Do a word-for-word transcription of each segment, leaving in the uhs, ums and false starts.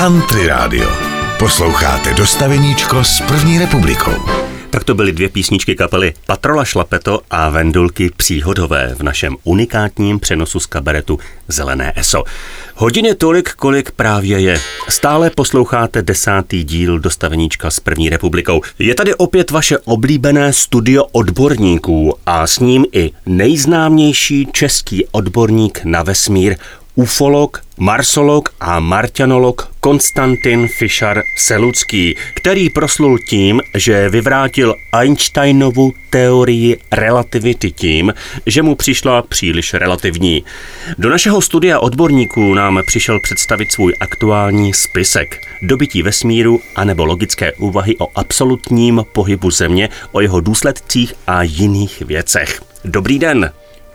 Country Radio. Posloucháte Dostaveníčko s první republikou. Tak to byly dvě písničky kapely Patrola Šlapeto a Vendulky Příhodové v našem unikátním přenosu z kabaretu Zelené eso. Hodin je tolik, kolik právě je. Stále posloucháte desátý díl Dostaveníčka s první republikou. Je tady opět vaše oblíbené studio odborníků a s ním i nejznámější český odborník na vesmír, ufolog, marsolog a marťanolog Konstantin Fischar-Selucký, který proslul tím, že vyvrátil Einsteinovu teorii relativity tím, že mu přišla příliš relativní. Do našeho studia odborníků nám přišel představit svůj aktuální spisek Dobytí vesmíru anebo logické úvahy o absolutním pohybu Země, o jeho důsledcích a jiných věcech. Dobrý den!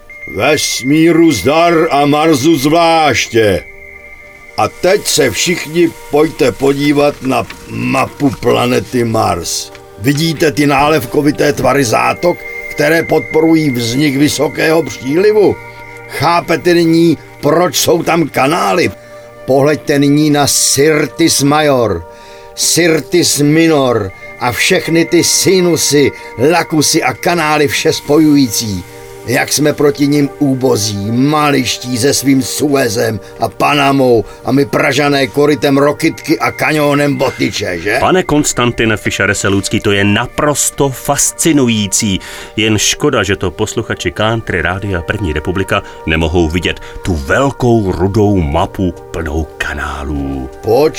Vesmíru zdar a Marsu zvláště. A teď se všichni pojďte podívat na mapu planety Mars. Vidíte ty nálevkovité tvary zátok, které podporují vznik vysokého přílivu? Chápete nyní, proč jsou tam kanály? Pohleďte nyní na Syrtis Major, Syrtis Minor a všechny ty sinusy, lakusy a kanály vše spojující. Jak jsme proti nim úbozí, maliští se svým Suezem a Panamou a my Pražané korytem Rokitky a kaňónem Botyče, že? Pane Konstantine Fischare-Selucký, to je naprosto fascinující. Jen škoda, že to posluchači Country Rádia První republika nemohou vidět. Tu velkou rudou mapu plnou kanálů.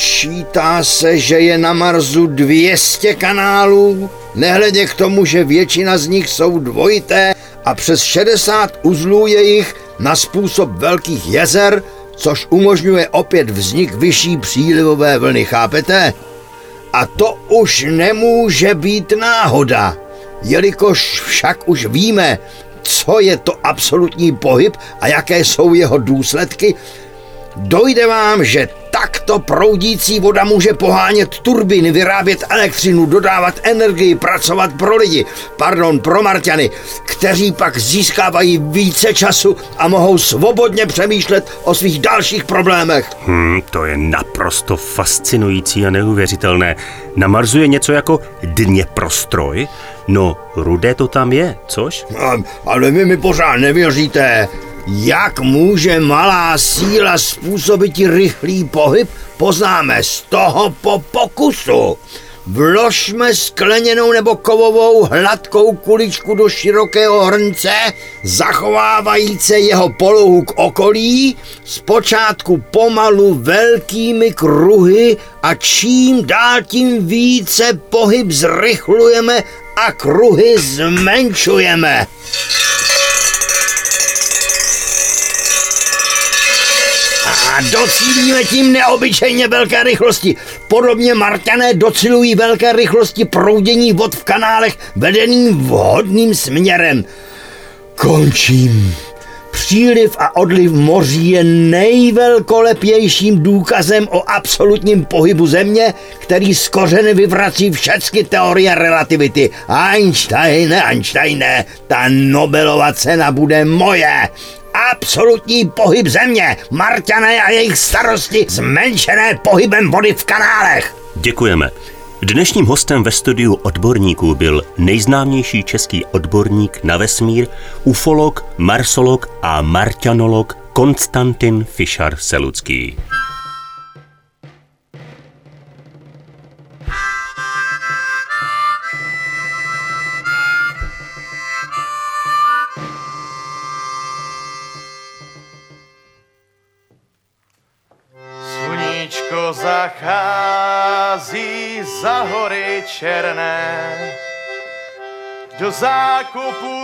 Počítá se, že je na Marsu dvě stě kanálů, nehledě k tomu, že většina z nich jsou dvojité a přes šedesát uzlů je jich na způsob velkých jezer, což umožňuje opět vznik vyšší přílivové vlny, chápete? A to už nemůže být náhoda, jelikož však už víme, co je to absolutní pohyb a jaké jsou jeho důsledky. Dojde vám, že takto proudící voda může pohánět turbíny, vyrábět elektřinu, dodávat energii, pracovat pro lidi, pardon, pro Marťany, kteří pak získávají více času a mohou svobodně přemýšlet o svých dalších problémech. Hmm, to je naprosto fascinující a neuvěřitelné. Na Marsu je něco jako Dněprostroj? No, rudé to tam je, což? A, ale vy mi pořád nevěříte. Jak může malá síla způsobit rychlý pohyb, poznáme z toho po pokusu. Vložme skleněnou nebo kovovou hladkou kuličku do širokého hrnce, zachovávající jeho polohu k okolí, zpočátku pomalu velkými kruhy a čím dál tím více pohyb zrychlujeme a kruhy zmenšujeme. A docílíme tím neobyčejně velké rychlosti. Podobně Marťané docilují velké rychlosti proudění vod v kanálech vedeným vhodným směrem. Končím. Příliv a odliv moří je nejvelkolepějším důkazem o absolutním pohybu Země, který z kořene vyvrací všechny teorie relativity. Einsteine, Einsteine, ta Nobelova cena bude moje. Absolutní pohyb Země, Marťané a jejich starosti zmenšené pohybem vody v kanálech. Děkujeme. Dnešním hostem ve studiu odborníků byl nejznámější český odborník na vesmír, ufolog, marsolog a marťanolog Konstantin Fischar-Selucký. Sluníčko zachází za hory černé, do zákopů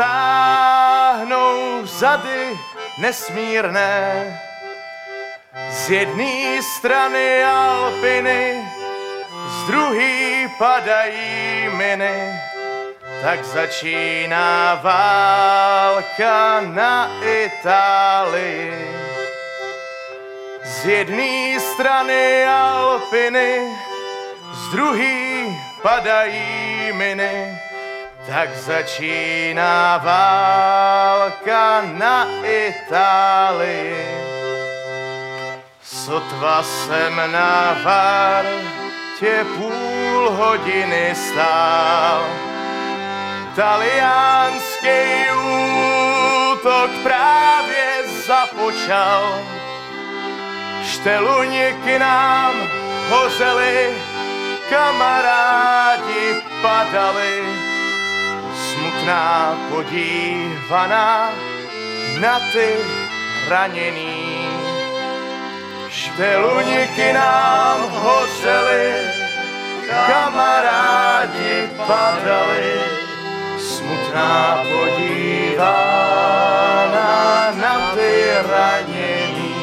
táhnou zady nesmírné. Z jedné strany Alpiny, z druhé padají miny, tak začíná válka na Itálii. Z jedné strany Alpiny, z druhé padají miny, tak začíná válka na Itálii. Sotva jsem na vartě půl hodiny stál. Taliánský útok právě započal. Šteluníky nám hořely, kamarádi padali. Smutná podívaná na ty raněný. Šteluníky nám hořely, kamarádi padali. Smutná podívaná na ty raněný.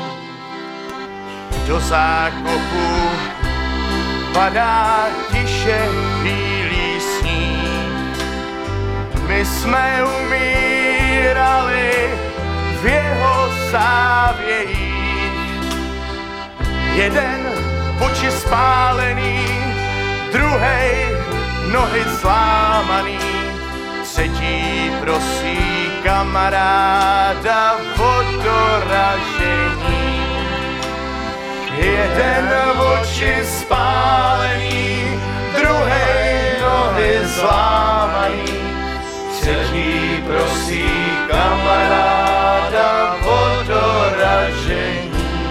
Do zákopu padá tiše bílý sníh. My jsme umírali v jeho závějích. Jeden oči spálený, druhej nohy zlámaný, třetí prosí kamaráda o doražení. Jeden oči spálený, druhej nohy zlámaný, třetí prosí kamaráda o doražení.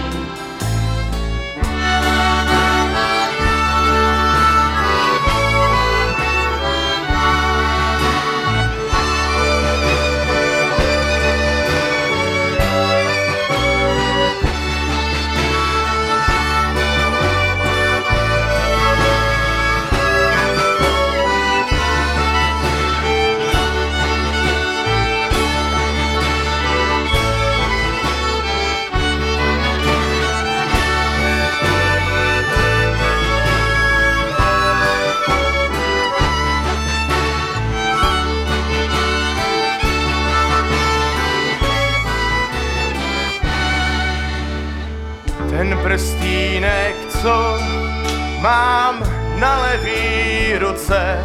Ten prstínek, co mám na levý ruce,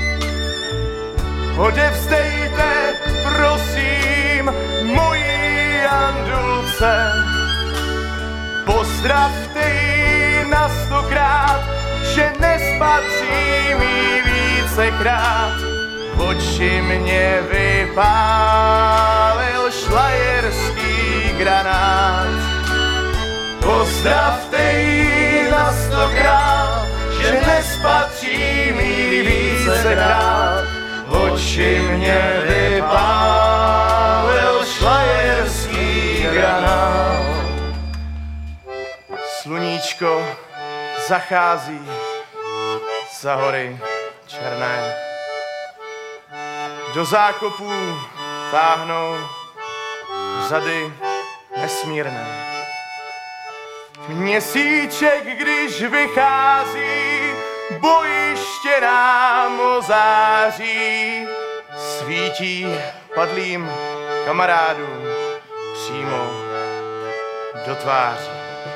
odevzdejte, prosím, moji Jandulce. Pozdravte ji na stokrát, že nespatřím ji vícekrát. Oči mě vypálil šlajerský granát. Pozdravte ji na stokrát, že nespatřím ji vícekrát. Oči mě vypálil šlajerský granát. Sluníčko zachází za hory černé. Do zákopů táhnou řady nesmírné. Měsíček, když vychází, bojiště nám ozáří, svítí padlým kamarádům přímo do tváří.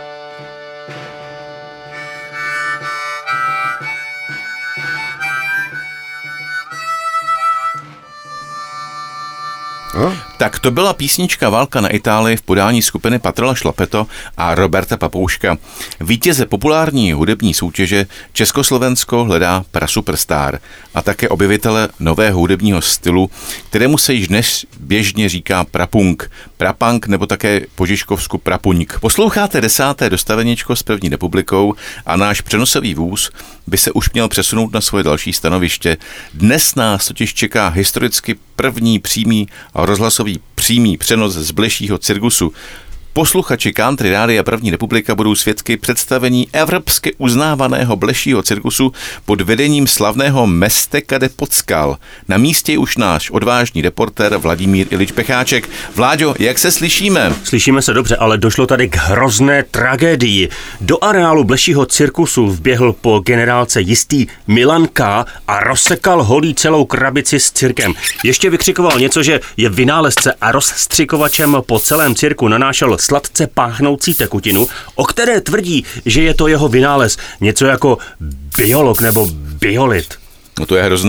No. Tak to byla písnička Válka na Itálii v podání skupiny Patrola Šlapeto a Roberta Papouška. Vítěze populární hudební soutěže Československo hledá prasuperstar a také objevitele nového hudebního stylu, kterému se již dnes běžně říká prapunk, prapunk nebo také po žižkovsku prapuňk. Posloucháte desáté dostaveníčko s první republikou a náš přenosový vůz by se už měl přesunout na svoje další stanoviště. Dnes nás totiž čeká historicky první přímý a rozhlasový přímý přenos z blešího cirkusu. Posluchači Country Rádia První republika budou svědky představení evropsky uznávaného blešího cirkusu pod vedením slavného Mesteka de Podskal. Na místě je už náš odvážný reportér Vladimír Ilič Pecháček. Vláďo, jak se slyšíme? Slyšíme se dobře, ale došlo tady k hrozné tragédii. Do areálu blešího cirkusu vběhl po generálce jistý Milan K. a rozsekal holí celou krabici s cirkem. Ještě vykřikoval něco, že je vynálezce a rozstřikovačem po celém cirku nanášel sladce páchnoucí tekutinu, o které tvrdí, že je to jeho vynález. Něco jako biolog nebo biolit. No to je hrozné.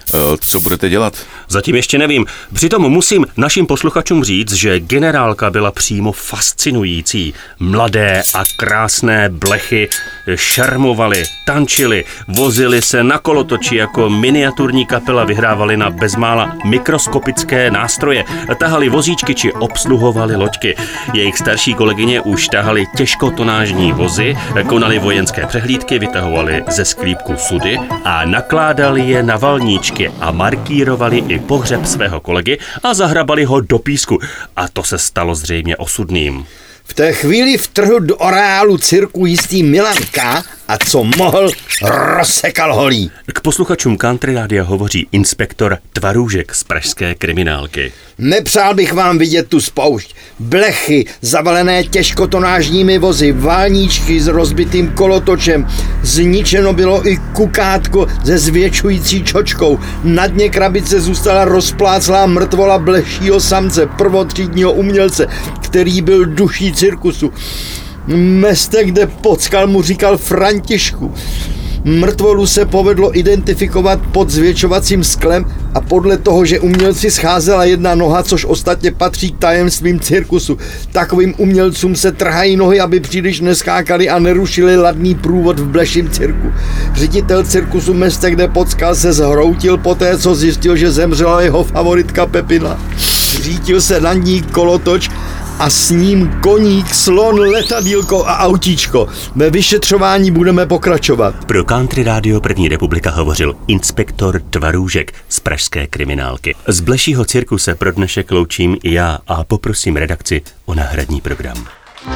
Co budete dělat? Zatím ještě nevím. Přitom musím našim posluchačům říct, že generálka byla přímo fascinující. Mladé a krásné blechy šarmovali, tančili, vozili se na kolotoči jako miniaturní kapela, vyhrávali na bezmála mikroskopické nástroje, tahali vozíčky či obsluhovali loďky. Jejich starší kolegyně už tahali těžkotonážní vozy, konali vojenské přehlídky, vytahovali ze sklípku sudy a nakládali je na valníčky a markírovali i pohřeb svého kolegy a zahrabali ho do písku. A to se stalo zřejmě osudným. V té chvíli vtrhl do areálu cirku jistý Milan K. a co mohl, rozsekal holí. K posluchačům Country Rádia hovoří inspektor Tvarůžek z pražské kriminálky. Nepřál bych vám vidět tu spoušť. Blechy zavalené těžkotonážními vozy, válníčky s rozbitým kolotočem. Zničeno bylo i kukátko se zvětšující čočkou. Na dně krabice zůstala rozpláclá mrtvola blešího samce, prvotřídního umělce, který byl duší cirkusu. Mestek, kde pockal, mu říkal Františku. Mrtvolu se povedlo identifikovat pod zvětšovacím sklem a podle toho, že umělci scházela jedna noha, což ostatně patří k tajemstvím cirkusu. Takovým umělcům se trhají nohy, aby příliš neskákali a nerušili ladný průvod v bleším cirku. Ředitel cirkusu Mestek, kde pockal, se zhroutil poté, co zjistil, že zemřela jeho favoritka Pepina. Řítil se na ní kolotoč a s ním koník, slon, letadýlko a autíčko. Ve vyšetřování budeme pokračovat. Pro Country Rádio První republika hovořil inspektor Tvarůžek z pražské kriminálky. Z blešího cirku se pro dnešek loučím i já a poprosím redakci o náhradní program.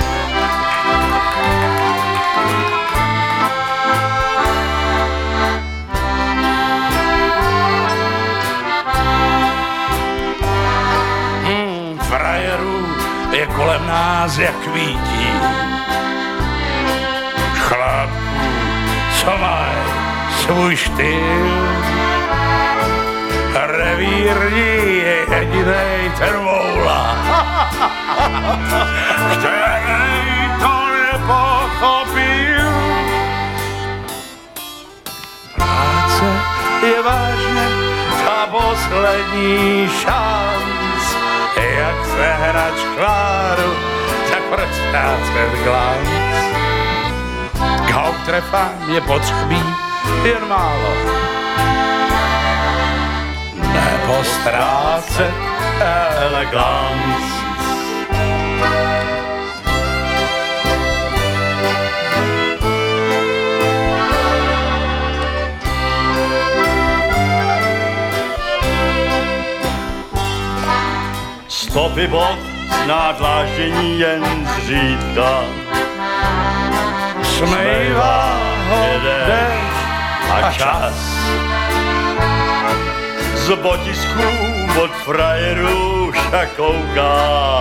Je kolem nás jak kvítí chlapků, co mají svůj štýl. Revírní je jedinej ten moula, který to nepochopil. Práce je vážně ta poslední šanc. Jak sehnat škváru, tak proč ztrácet glanc? K obtrefám je potřebí jen málo. Nepostrácet eleganc. Stopy bod na dláždění jen zřídka. Smejvá ho dešť a čas. Z botisků od frajerů však kouká.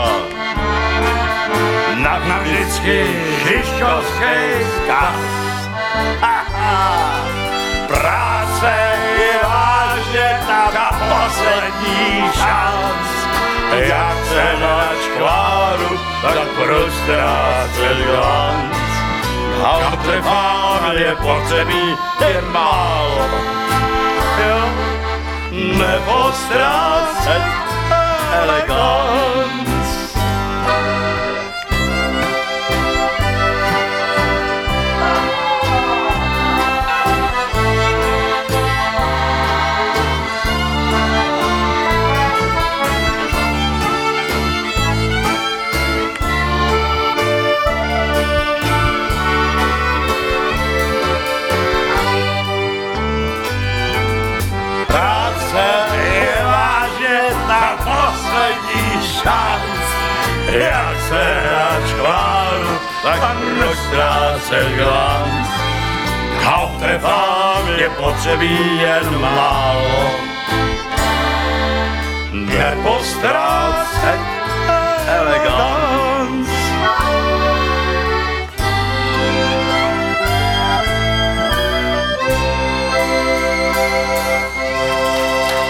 Navždycky Žižkovský zkaz. Práce je vážně ta poslední šanc. Jak se na škváru, tak proč ztrácet glanc? A trvám je potřebí jen málo. Jo, nepostrácet eleganc. Jak se na škváru, tak proč ztrácet glanc? Hauptrefám je potřebí jen málo. Nepostrácet eleganc.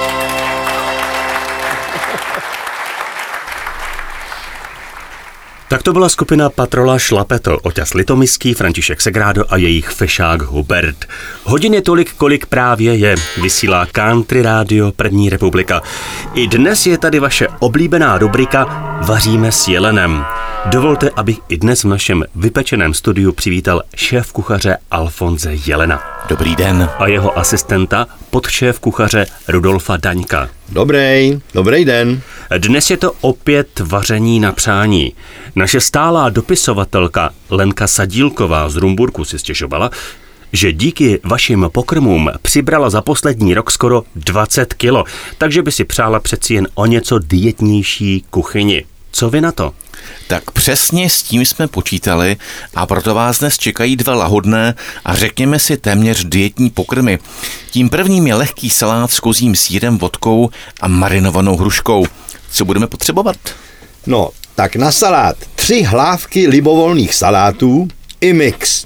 Tak Tak to byla skupina Patrola Šlapeto, Oťas Litomyský, František Segrádo a jejich fešák Hubert. Hodin je tolik, kolik právě je, vysílá Country Rádio První republika. I dnes je tady vaše oblíbená rubrika Vaříme s jelenem. Dovolte, abych i dnes v našem vypečeném studiu přivítal šéf kuchaře Alfonse Jelena. Dobrý den. A jeho asistenta, podšéf kuchaře Rudolfa Daňka. Dobrý, dobrý den. Dnes je to opět vaření na přání. Naše stálá dopisovatelka Lenka Sadílková z Rumburku si stěžovala, že díky vašim pokrmům přibrala za poslední rok skoro dvacet kilo, takže by si přála přeci jen o něco dietnější kuchyni. Co vy na to? Tak přesně s tím jsme počítali a proto vás dnes čekají dva lahodné a řekněme si téměř dietní pokrmy. Tím prvním je lehký salát s kozím sýrem, vodkou a marinovanou hruškou. Co budeme potřebovat? No, tak na salát tři hlávky libovolných salátů i mix.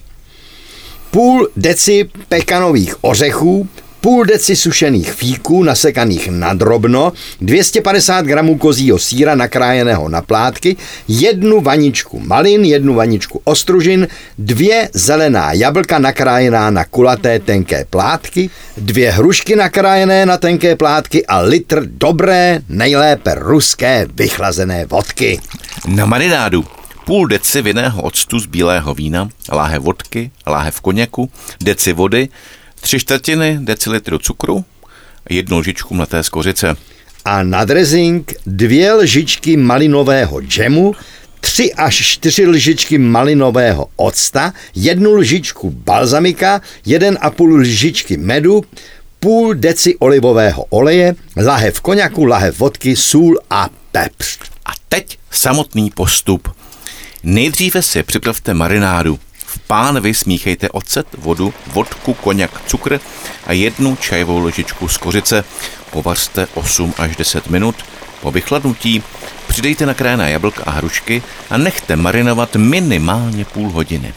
Půl deci pekanových ořechů, půl deci sušených fíků nasekaných na drobno, dvě stě padesát gramů kozího sýra nakrájeného na plátky, jednu vaničku malin, jednu vaničku ostružin, dvě zelená jablka nakrájená na kulaté tenké plátky, dvě hrušky nakrájené na tenké plátky a litr dobré, nejlépe ruské vychlazené vodky. Na marinádu půl deci vinného octu z bílého vína, láhev vodky, láhev koněku, deci vody, tři čtvrtiny decilitru cukru, jednu lžičku mleté skořice. A na dressing dvě lžičky malinového džemu, tři až čtyři lžičky malinového octa, jednu lžičku balzamika, jeden a půl lžičky medu, půl deci olivového oleje, lahev koněku, lahev vodky, sůl a pepř. A teď samotný postup. Nejdříve si připravte marinádu. V pánvi smíchejte ocet, vodu, vodku, koněk, cukr a jednu čajovou lžičku skořice. Povařte osm až deset minut. Po vychladnutí přidejte nakrájené jablka a hrušky a nechte marinovat minimálně půl hodiny.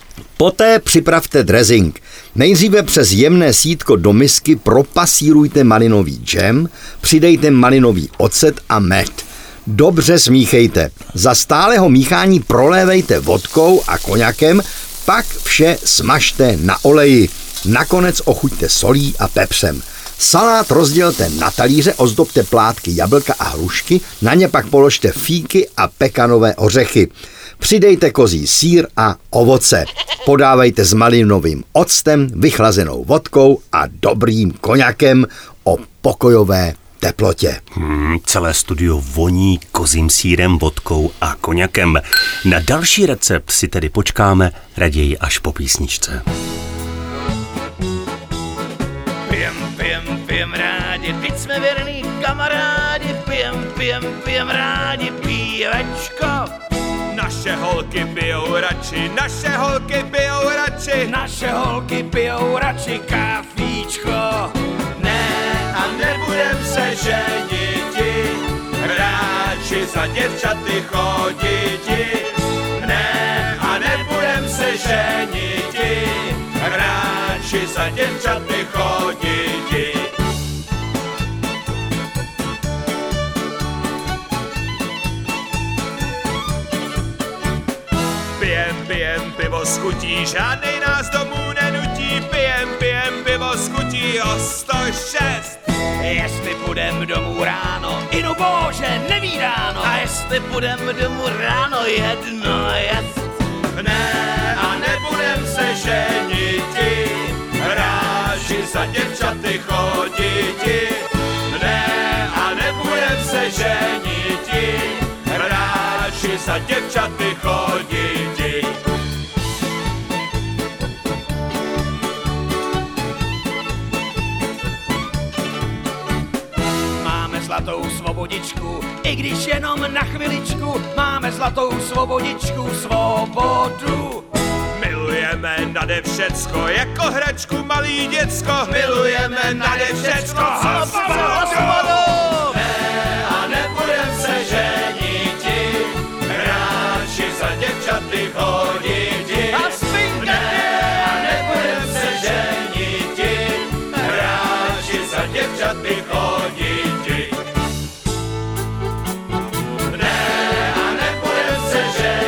Poté připravte dressing. Nejdříve přes jemné sítko do misky propasírujte malinový džem, přidejte malinový ocet a med. Dobře smíchejte. Za stálého míchání prolévejte vodkou a koněkem, pak vše smažte na oleji. Nakonec ochuťte solí a pepřem. Salát rozdělte na talíře, ozdobte plátky jablka a hrušky, na ně pak položte fíky a pekanové ořechy. Přidejte kozí sýr a ovoce. Podávejte s malinovým octem, vychlazenou vodkou a dobrým koněkem o pokojové teplotě. Hmm, celé studio voní kozím sýrem, vodkou a koněkem. Na další recept si tedy počkáme raději až po písničce. Pijem, pijem, pijem rádi, teď jsme věrný kamarádi, pijem, pijem, pijem rádi, pívečko. Naše holky pijou radši, naše holky pijou radši, naše holky pijou radši kafíčko. Ne, a nebudem se ženiti, radši za děvčaty choditi. Ne, a nebudem se ženiti, radši za děvčaty choditi. Pijem, pijem, pivo s chutí, žádnej nás domů nenutí. Pijem, pijem, pivo s chutí o sto šest. Jestli půjdem domů ráno, inu bože, neví ráno. A jestli půjdem domů ráno, jedno jest. Ne, a nebudem se ženiti, ráži za děvčaty choditi. Ne, a nebudem se ženiti, ráži za děvčaty choditi. Máme zlatou svobodičku, i když jenom na chviličku, máme zlatou svobodičku, svobodu. Milujeme nade všecko, jako hračku malý děcko. Milujeme nade všecko, svobodu. Ne, a nebudem se ženiti, ráči za děvčaty choditi. Ne, a nebudem se ženiti, ráči za děvčaty choditi. Ne, a nebudem se ženiti,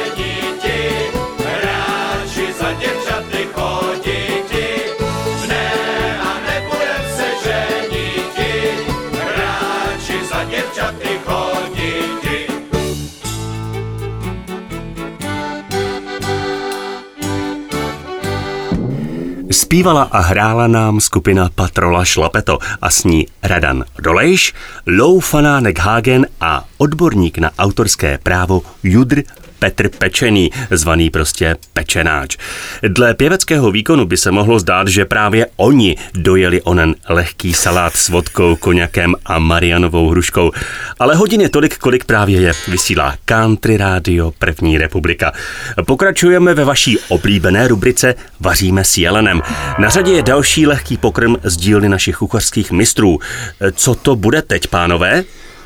Zpívala a hrála nám skupina Patrola Šlapeto a s ní Radan Dolejš, Lou Fanánek Hagen a odborník na autorské právo Judr Petr Pečený, zvaný prostě Pečenáč. Dle pěveckého výkonu by se mohlo zdát, že právě oni dojeli onen lehký salát s vodkou, koněkem a Marianovou hruškou. Ale hodin je tolik, kolik právě je, vysílá Country Radio První republika. Pokračujeme ve vaší oblíbené rubrice Vaříme s jelenem. Na řadě je další lehký pokrm z dílny našich kuchařských mistrů. Co to bude teď, pánové?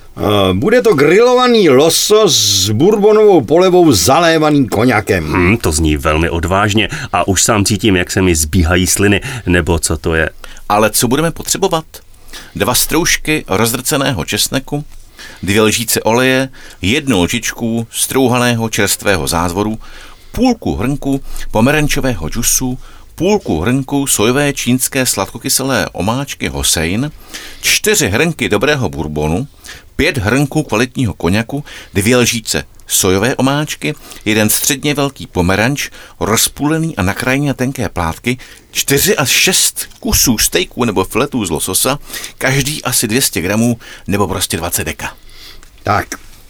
Bude to grilovaný losos s bourbonovou polevou zalévaný koněkem. Hmm, to zní velmi odvážně a už sám cítím, jak se mi zbíhají sliny, nebo co to je. Ale co budeme potřebovat? Dva stroužky rozdrceného česneku, dvě lžíce oleje, jednu lžičku strouhaného čerstvého zázvoru, půlku hrnku pomerančového džusu, půlku hrnku sojové čínské sladkokyselé omáčky Hossein, čtyři hrnky dobrého bourbonu, pět hrnků kvalitního koněku, dvě lžíce sojové omáčky, jeden středně velký pomeranč, rozpůlený a nakrájený na tenké plátky, čtyři až šest kusů stejků nebo filetů z lososa, každý asi dvě stě gramů nebo prostě dvacet deka. Tak,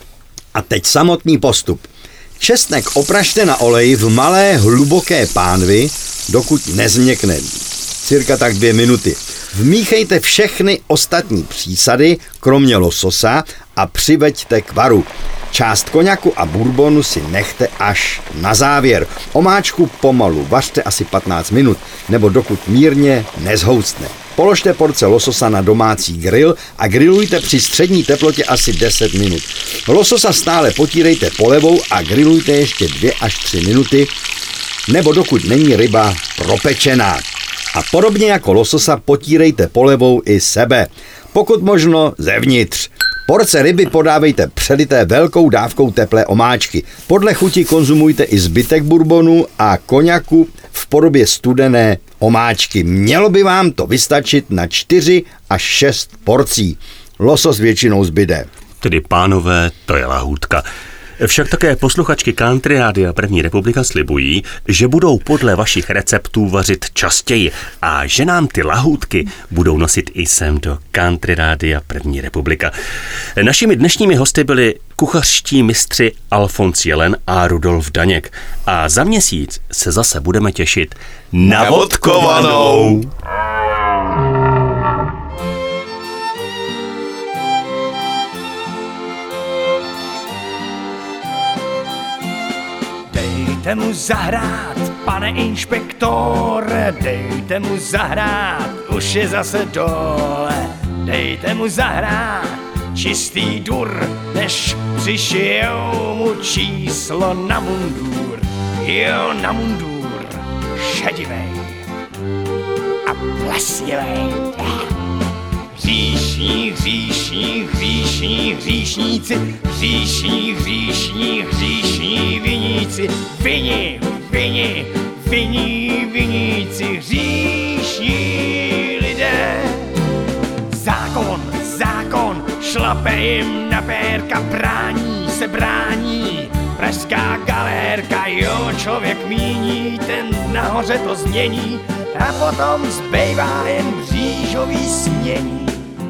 a teď samotný postup. Česnek opražte na oleji v malé hluboké pánvi, dokud nezměkne. Cirka tak dvě minuty. Vmíchejte všechny ostatní přísady, kromě lososa, a přiveďte k varu. Část koněku a bourbonu si nechte až na závěr. Omáčku pomalu vařte asi patnáct minut, nebo dokud mírně nezhoustne. Položte porce lososa na domácí grill a grillujte při střední teplotě asi deset minut. Lososa stále potírejte polevou a grillujte ještě dvě až tři minuty, nebo dokud není ryba propečená. A podobně jako lososa potírejte polevou i sebe, pokud možno zevnitř. Porce ryby podávejte přelité velkou dávkou teplé omáčky. Podle chuti konzumujte i zbytek bourbonu a koněku v podobě studené omáčky. Mělo by vám to vystačit na čtyři až šest porcí. Losos většinou zbyde. Tedy pánové, to je lahůdka. Však také posluchačky Country Rádia První republika slibují, že budou podle vašich receptů vařit častěji a že nám ty lahůdky budou nosit i sem do Country Rádia První republika. Našimi dnešními hosty byli kuchařští mistři Alfons Jelen a Rudolf Daněk. A za měsíc se zase budeme těšit na vodkovanou. Dejte mu zahrát, pane inspektore, dejte mu zahrát, už je zase dole. Dejte mu zahrát, čistý dur, než přišijou mu číslo na mundur. Jo, na mundur, šedivej a plesnivej. Hříšní, hříšní, hříšní, hříšníci, hříšní, hříšní, hříšní viníci, vini, vini, viní, viníci, hříšní lidé. Zákon, zákon, šlape jim na pérka, brání se brání, pražská galérka, jo, člověk míní, ten nahoře to změní a potom zbývá jen břížový smění.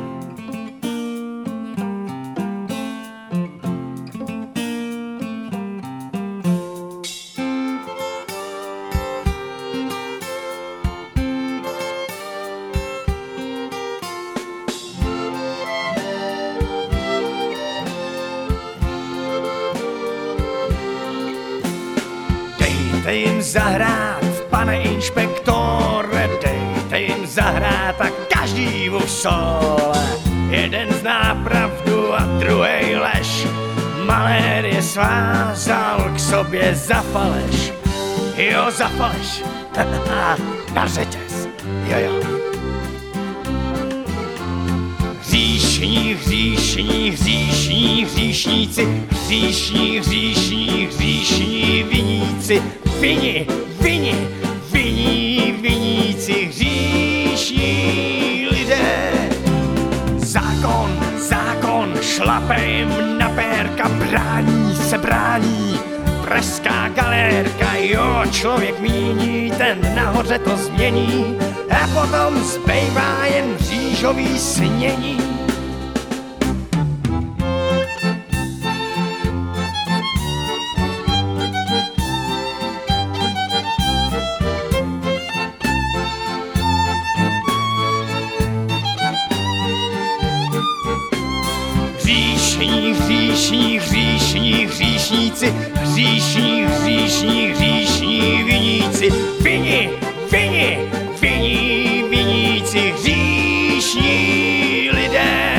Dejte jim zahrát, pane inspektore, dejte jim zahrát a každý mu v sole. Jeden zná pravdu a druhej lež, malér je svázal k sobě za faleš. Jo, za faleš, na řetěz, jo, jo. Hříšní, hříšní, hříšní, hříšníci, hříšní, hříšní, hříšní viníci, vini, vini, viní, viníci, hříšní lidé. Zákon, zákon, šlape jim na pérka, brání se brání, pražská galérka, Jo, člověk míní, ten nahoře to změní a potom zbývá jen mřížový snění. Hříšní, hříšní, hříšní, hříšníci, hříšní, hříšní, hříšní, viníci, vini, vini, viní, viníci, hříšní lidé.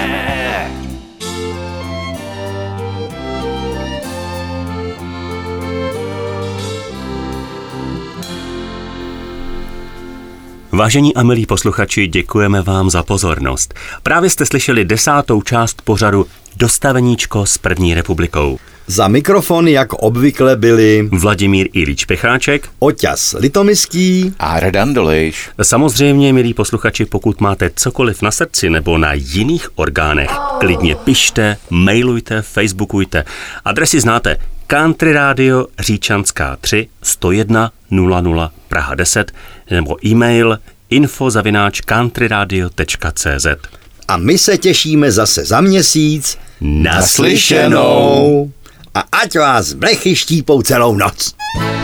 Vážení a milí posluchači, děkujeme vám za pozornost. Právě jste slyšeli desátou část pořadu Dostaveníčko s první republikou. Za mikrofon, jak obvykle, byli Vladimír Ilíč Pecháček, Oťas Litomyský a Radan Dolejš. Samozřejmě, milí posluchači, pokud máte cokoliv na srdci nebo na jiných orgánech, klidně pište, mailujte, facebookujte. Adresy znáte: Country Radio Říčanská tři sto jedna nula nula Praha deset nebo e-mail info zavináč countryradio tečka cz. a my se těšíme zase za měsíc. Naslyšenou. A ať vás blechy štípou celou noc.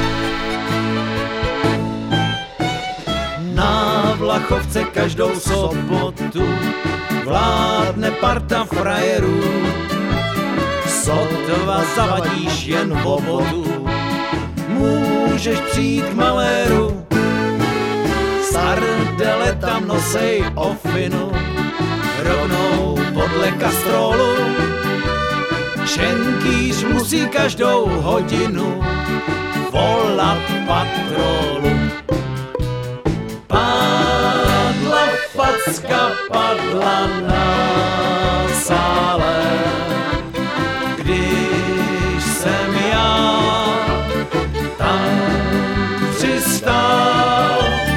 Na Vlachovce každou sobotu vládne parta frajerů. Sotva zavadíš jen o vodu, můžeš přijít k maléru. Sardele tam nosej ofinu, rovnou podle kastrolu. Šenkýř musí každou hodinu volat patrolu. Padla facka, padla na sále, když jsem já tam přistál.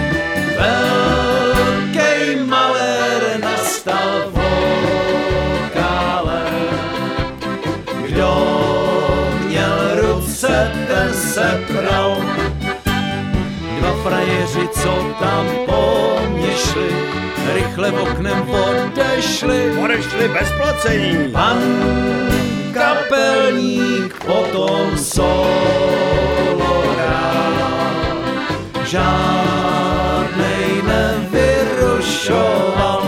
Velký malér nastal v lokále. Kdo měl ruce, ten se pral. Dva frajeři, co tam po mně šli, rychle oknem odešli. Odešli bez placení. Pan kapelník potom solo hrál, žádnej nevyrušoval.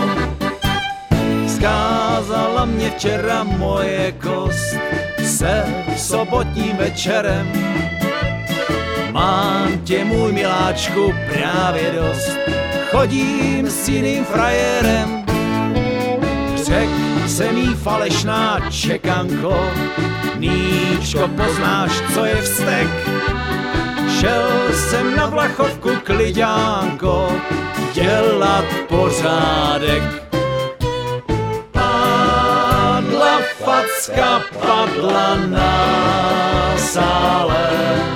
Zkázala mě včera moje kost se sobotním večerem. Mám tě, můj miláčku, právě dost, chodím s jiným frajerem. Řek jsem jí falešná čekanko, Níčko, poznáš, co je vztek. Šel jsem na Vlachovku klidňánko dělat pořádek. Padla facka, padla na sále,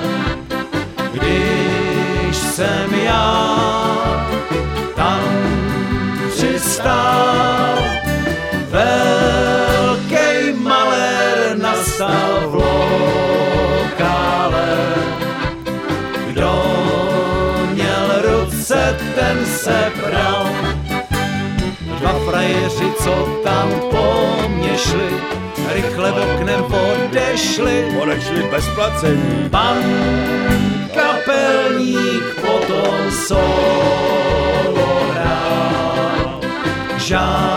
když jsem já tam přistál. Velký malér nastal v lokále. Kdo měl ruce, ten se bral. Dva frajeři, co tam po mně šli, rychle oknem odešli. Odešli bez placení. Pan kapelník potom solo hrál. Žádný